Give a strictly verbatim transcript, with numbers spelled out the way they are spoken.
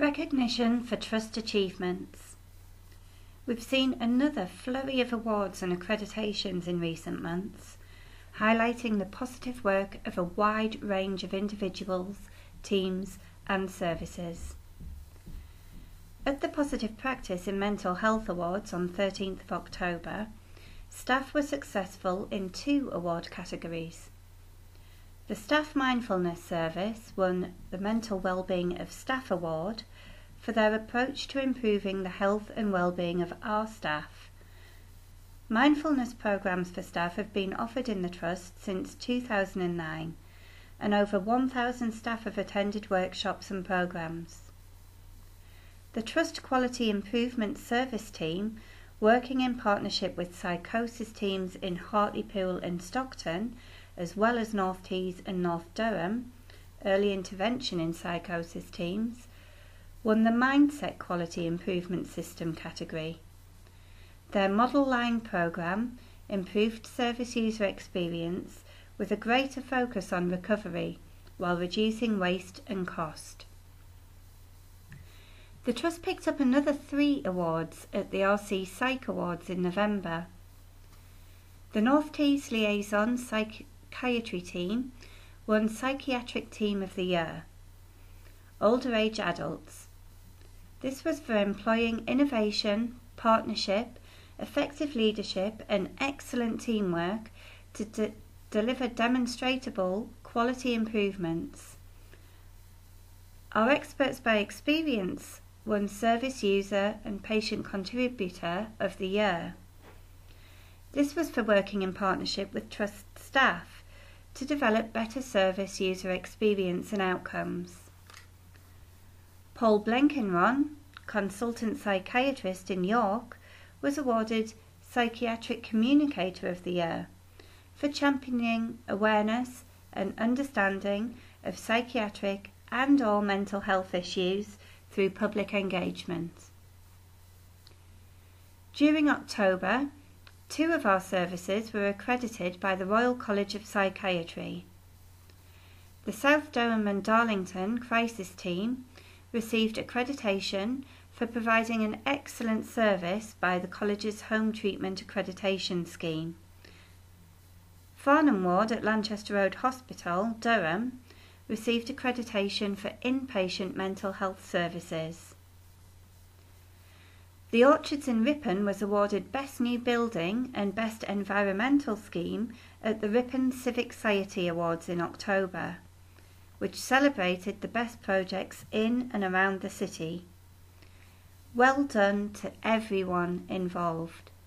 Recognition for Trust Achievements. We've seen another flurry of awards and accreditations in recent months, highlighting the positive work of a wide range of individuals, teams and services. At the Positive Practice in Mental Health Awards on thirteenth of October, staff were successful in two award categories. The Staff Mindfulness Service won the Mental Wellbeing of Staff Award for their approach to improving the health and well-being of our staff. Mindfulness programs for staff have been offered in the Trust since two thousand nine, and over one thousand staff have attended workshops and programs. The Trust Quality Improvement Service team, working in partnership with psychosis teams in Hartlepool and Stockton, as well as North Tees and North Durham, early intervention in psychosis teams, won the Mindset Quality Improvement System category. Their model line programme improved service user experience with a greater focus on recovery while reducing waste and cost. The Trust picked up another three awards at the R C Psych Awards in November. The North Tees Liaison Psychiatry Team won Psychiatric Team of the Year. Older Age Adults. This was for employing innovation, partnership, effective leadership and excellent teamwork to de- deliver demonstrable quality improvements. Our Experts by Experience won Service User and Patient Contributor of the Year. This was for working in partnership with Trust staff to develop better service user experience and outcomes. Paul Blenkenron, Consultant Psychiatrist in York, was awarded Psychiatric Communicator of the Year for championing awareness and understanding of psychiatric and or mental health issues through public engagement. During October, two of our services were accredited by the Royal College of Psychiatry. The South Durham and Darlington Crisis Team received accreditation for providing an excellent service by the college's Home Treatment Accreditation Scheme. Farnham Ward at Lanchester Road Hospital, Durham, received accreditation for inpatient mental health services. The Orchards in Ripon was awarded Best New Building and Best Environmental Scheme at the Ripon Civic Society Awards in October, which celebrated the best projects in and around the city. Well done to everyone involved.